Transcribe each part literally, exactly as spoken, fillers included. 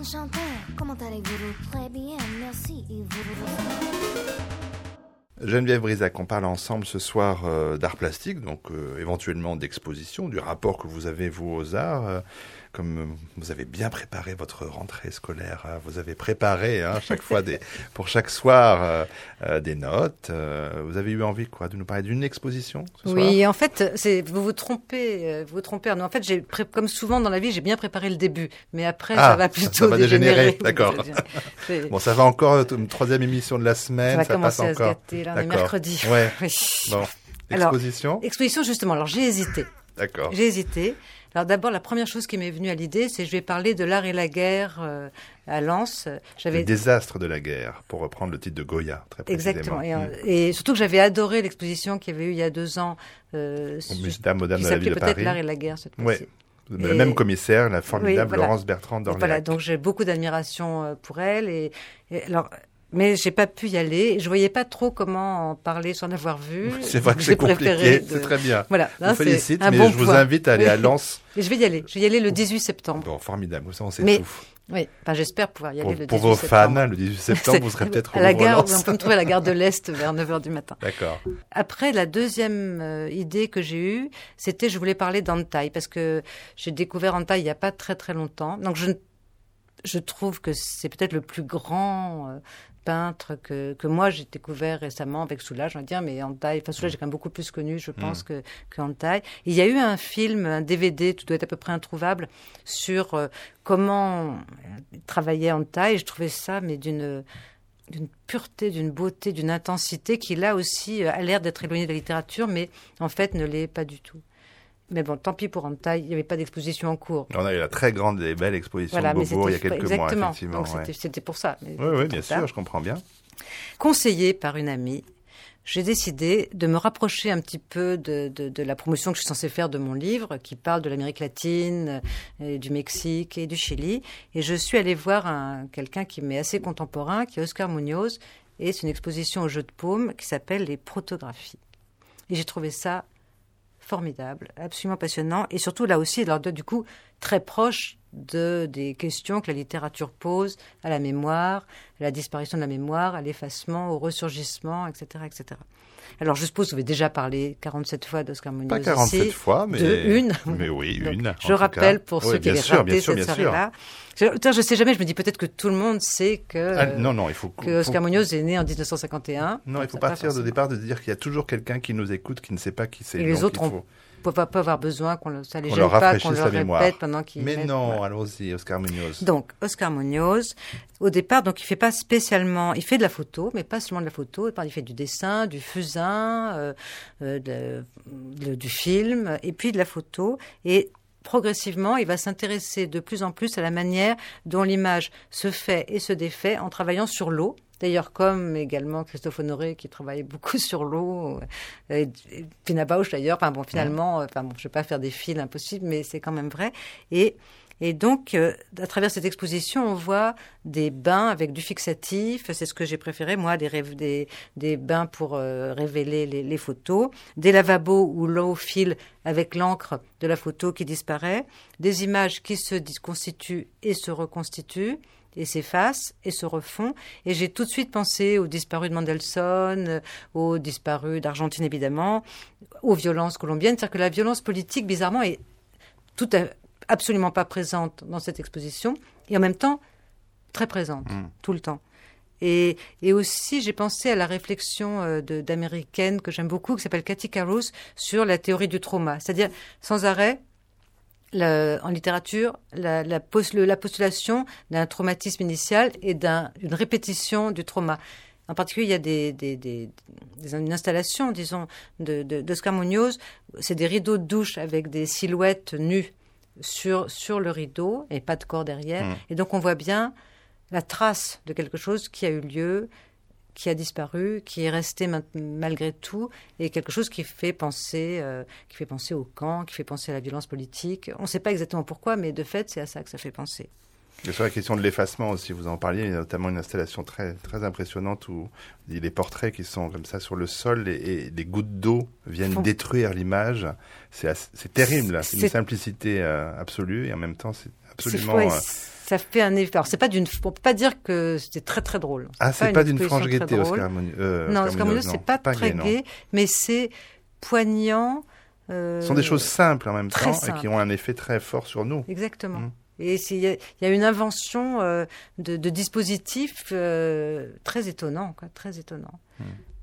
enchanté. Comment allez-vous? Très bien, merci. Et vous? Geneviève Brisac, on parle ensemble ce soir euh, d'art plastique, donc euh, éventuellement d'exposition, du rapport que vous avez, vous, aux arts. Euh, comme euh, vous avez bien préparé votre rentrée scolaire, hein, vous avez préparé hein, chaque fois des, pour chaque soir euh, euh, des notes. Euh, vous avez eu envie quoi, de nous parler d'une exposition ce Oui, soir en fait, c'est, vous vous trompez. Vous vous trompez. Non, en fait, j'ai pré- comme souvent dans la vie, j'ai bien préparé le début, mais après, ah, ça va plutôt ça va dégénérer. dégénérer. D'accord. C'est... Bon, ça va encore, une troisième émission de la semaine, ça va ça commencer passe à encore. se gâter, là, on est mercredi. Ouais. Oui. Bon, exposition. Alors, exposition, justement. Alors, j'ai hésité. D'accord. J'ai hésité. Alors d'abord, la première chose qui m'est venue à l'idée, c'est que je vais parler de l'art et la guerre euh, à Lens. J'avais... Le désastre de la guerre, pour reprendre le titre de Goya, très précisément. Exactement. Et, mmh. et surtout que j'avais adoré l'exposition qu'il y avait eu il y a deux ans, euh, au Musdam, Madame qui de la Ville s'appelait de peut-être Paris. l'art et la guerre cette fois-ci. Oui. Le même commissaire, la formidable oui, voilà. Laurence Bertrand d'Orléac. Voilà, donc j'ai beaucoup d'admiration pour elle. Et, et alors, mais j'ai pas pu y aller. Je voyais pas trop comment en parler sans avoir vu. C'est vrai que c'est compliqué. De... C'est très bien. Voilà. Je vous félicite, mais bon je vous point. invite à aller à Lens. Et je vais y aller. Je vais y aller le dix-huit septembre. Bon, formidable. Ça, on sait mais, tout. Oui. Enfin, j'espère pouvoir y aller pour, le dix-huit septembre. Pour vos septembre. fans, le dix-huit septembre, vous serez peut-être à la gare. Lens. On peut me trouver à la gare de l'Est vers neuf heures du matin. D'accord. Après, la deuxième euh, idée que j'ai eue, c'était je voulais parler d'Antai parce que j'ai découvert Antai il y a pas très très longtemps. Donc je je trouve que c'est peut-être le plus grand euh, peintre que, que moi j'ai découvert récemment avec Soulages, on va dire, mais Antai, enfin Soulages j'ai quand même beaucoup plus connu, je pense, mmh. que, que Antai. Il y a eu un film, un D V D, tout doit être à peu près introuvable, sur euh, comment travaillait Antai, et je trouvais ça, mais d'une, d'une pureté, d'une beauté, d'une intensité qui là aussi a l'air d'être éloignée de la littérature, mais en fait ne l'est pas du tout. Mais bon, tant pis pour Antai, il n'y avait pas d'exposition en cours. On a eu la très grande et belle exposition voilà, de Beaubourg il y a quelques exactement. mois, effectivement. Donc ouais. c'était, c'était pour ça. Mais oui, oui, bien sûr, je comprends bien. Conseillée par une amie, j'ai décidé de me rapprocher un petit peu de, de, de la promotion que je suis censée faire de mon livre, qui parle de l'Amérique latine, et du Mexique et du Chili. Et je suis allée voir un, quelqu'un qui m'est assez contemporain, qui est Oscar Munoz, et c'est une exposition au jeu de paume qui s'appelle Les Protographies. Et j'ai trouvé ça formidable, absolument passionnant, et surtout là aussi, alors, du coup, très proche de, des questions que la littérature pose à la mémoire, à la disparition de la mémoire, à l'effacement, au ressurgissement, et cetera, et cetera. Alors, je suppose que vous avez déjà parlé quarante-sept fois d'Oscar Munoz. Pas quarante-sept ici, fois, mais... De une. Mais oui, une. Donc, je rappelle, pour oui, ceux qui avaient sûr, raté sûr, cette soirée-là. Je, je sais jamais, je me dis peut-être que tout le monde sait que, ah, non, non, il faut, que Oscar faut... Munoz est né en dix-neuf cent cinquante et un. Non, il faut partir de départ de dire qu'il y a toujours quelqu'un qui nous écoute, qui ne sait pas qui c'est. Et les donc autres il faut... ont... ne peuvent pas avoir besoin qu'on ça les on gêne leur pas, qu'on la leur mémoire. répète pendant qu'ils Mais mettent, non, voilà. allons-y, Oscar Munoz. Donc, Oscar Munoz, au départ, donc il fait pas spécialement, il fait de la photo, mais pas seulement de la photo. Il fait du dessin, du fusain, euh, euh, de, de, du film, et puis de la photo. Et progressivement, il va s'intéresser de plus en plus à la manière dont l'image se fait et se défait en travaillant sur l'eau. D'ailleurs, comme également Christophe Honoré, qui travaille beaucoup sur l'eau, et, et Pina Bausch d'ailleurs. Enfin bon, finalement, enfin bon, je vais pas faire des fils impossibles, mais c'est quand même vrai. Et Et donc, euh, à travers cette exposition, on voit des bains avec du fixatif. C'est ce que j'ai préféré, moi, des, rêves, des, des bains pour euh, révéler les, les photos, des lavabos où l'eau file avec l'encre de la photo qui disparaît, des images qui se constituent et se reconstituent, et s'effacent et se refont. Et j'ai tout de suite pensé aux disparus de Mendelssohn, aux disparus d'Argentine, évidemment, aux violences colombiennes. C'est-à-dire que la violence politique, bizarrement, est tout à absolument pas présente dans cette exposition, et en même temps, très présente, mmh. tout le temps. Et, et aussi, j'ai pensé à la réflexion euh, de, d'américaine que j'aime beaucoup, qui s'appelle Cathy Carus, sur la théorie du trauma. C'est-à-dire, sans arrêt, la, en littérature, la, la, post, la postulation d'un traumatisme initial et d'un, d'une répétition du trauma. En particulier, il y a des, des, des, des, une installation, disons, de, de, d'Oscar Munoz. C'est des rideaux de douche avec des silhouettes nues sur, sur le rideau et pas de corps derrière. Mmh. Et donc, on voit bien la trace de quelque chose qui a eu lieu, qui a disparu, qui est resté ma- malgré tout, et quelque chose qui fait penser, euh, qui fait penser au camp, qui fait penser à la violence politique. On ne sait pas exactement pourquoi, mais de fait, c'est à ça que ça fait penser. Et sur la question de l'effacement aussi, vous en parliez, il y a notamment une installation très, très impressionnante où les portraits qui sont comme ça sur le sol et, et les gouttes d'eau viennent Font... détruire l'image. C'est, assez, c'est terrible, c'est, c'est une simplicité euh, absolue et en même temps c'est absolument... C'est, ouais, euh... Ça fait un effet. Alors c'est pas d'une, on peut pas dire que c'était très très drôle. Ah, c'est, c'est pas, pas d'une franche gaieté, Oscar Munoz. Euh, non, Oscar Munoz, c'est pas, pas très gai, mais c'est poignant. Euh... Ce sont des choses simples en même temps simple. Et qui ont un effet très fort sur nous. Exactement. Mmh. Et il y, y a une invention euh, de, de dispositifs euh, très étonnant, quoi, très étonnant. Mmh.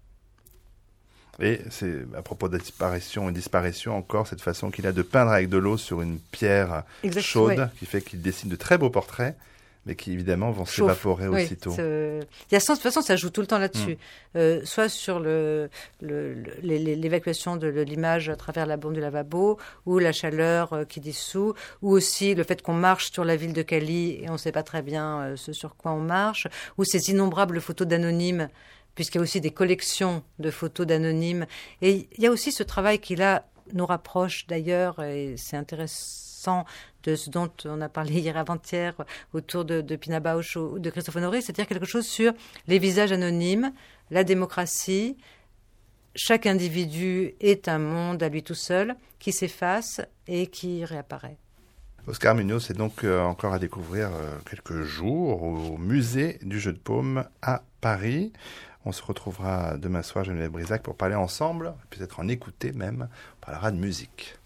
Et c'est à propos de disparition et disparition encore cette façon qu'il a de peindre avec de l'eau sur une pierre exact, chaude, ouais. qui fait qu'il dessine de très beaux portraits, mais qui évidemment vont Chauffe. s'évaporer oui, aussitôt. Il y a sens, de toute façon, ça joue tout le temps là-dessus. Mmh. Euh, soit sur le, le, le, l'évacuation de l'image à travers la bombe du lavabo, ou la chaleur qui dissout, ou aussi le fait qu'on marche sur la ville de Cali et on ne sait pas très bien ce sur quoi on marche, ou ces innombrables photos d'anonymes, puisqu'il y a aussi des collections de photos d'anonymes. Et il y a aussi ce travail qui, là, nous rapproche d'ailleurs, et c'est intéressant, de ce dont on a parlé hier avant-hier autour de, de Pina Bausch ou de Christophe Honoré, c'est-à-dire quelque chose sur les visages anonymes, la démocratie. Chaque individu est un monde à lui tout seul qui s'efface et qui réapparaît. Oscar Munoz est donc euh, encore à découvrir euh, quelques jours au musée du Jeu de Paume à Paris. On se retrouvera demain soir, Geneviève Brisac, pour parler ensemble, peut-être en écouter même. On parlera de musique.